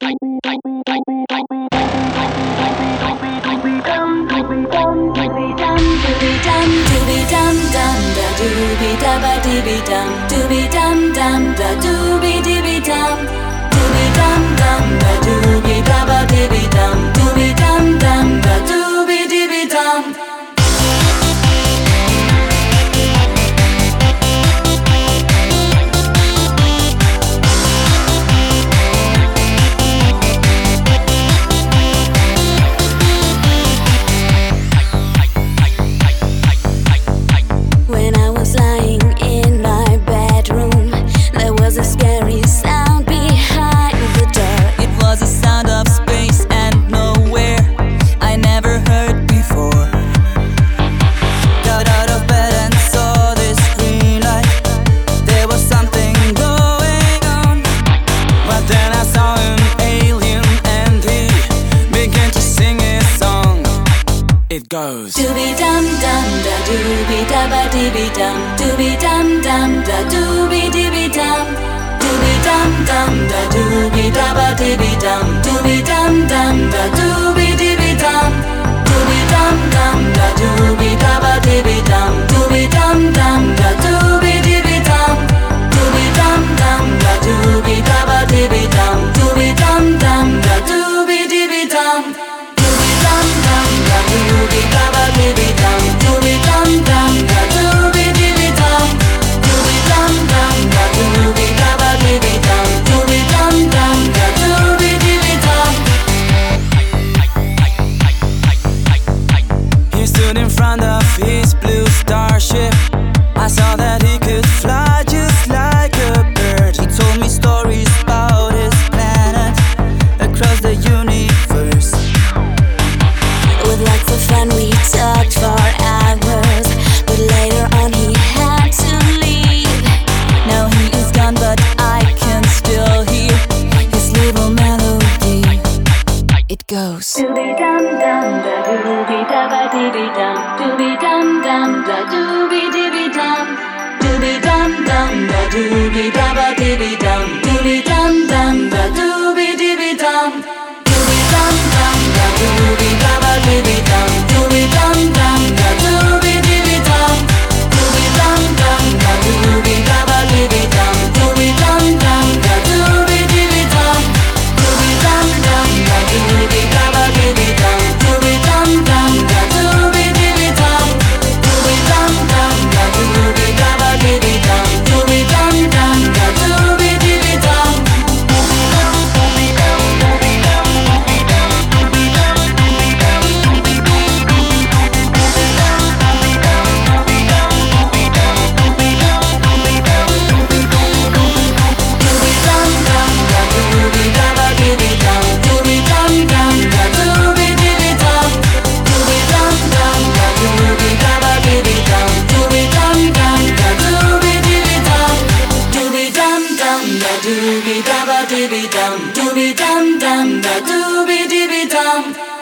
When I was lying in my bedroom, there was a scary sound behind the door. It was a sound of space and nowhere I never heard before. Got out of bed and saw this green light. There was something going on. But then I saw an alien and he began to sing his song. It goes Dooby dum dum da dooby da ba dooby dum. Dooby dum dum da dooby dooby dum. Dooby dum dum da dooby da ba dooby dum. Dooby dum dum da dooby dooby dum. Dooby dum dum da dooby da ba dooby dum. Dooby dum dum da dooby dooby dum. Dooby dum dum da dooby da ba dooby dum. Dooby dum dum da dooby dooby dum. Dooby dum dum da dooby da ba dooby dum. Dooby dum dum da dooby dooby dum. Dooby dum dum da dooby da ba dooby dum. Dooby dum dum da dooby dooby dum. He stood in front of his blue starship. I saw that he could fly just like a bird. He told me stories about his planet across the universe. With lots of fun we talked for hours, but later on he had to leave. Now he is gone, but I can still hear his little melody. It goes Dooby dum dum da dooby da ba dooby dum. Dooby dum dum da dooby dooby dum. Dooby dum dum da dooby da ba dooby dum. Dooby dum dum da dooby dooby dum. Dooby dum dum da dooby da ba dooby dum. Dooby dum dum da dooby dooby dum. Dooby dum dum da dooby da ba dooby dum. Dooby dum dum da dooby dooby dum. Dooby dum dum da dooby da ba dooby dum. Dooby dum dum da dooby dooby dum. Dooby dum dum da dooby da ba dooby dum. Dooby dum dum da dooby dooby dum. Dooby dum dum da dooby da ba dooby dum. Dooby dum dum da dooby dooby dum. Dooby dum dum da dooby da ba dooby dum. Dooby dum dum da dooby dooby dum. Dooby dum dum da dooby da ba dooby dum. Dooby dum dum da dooby dooby dum.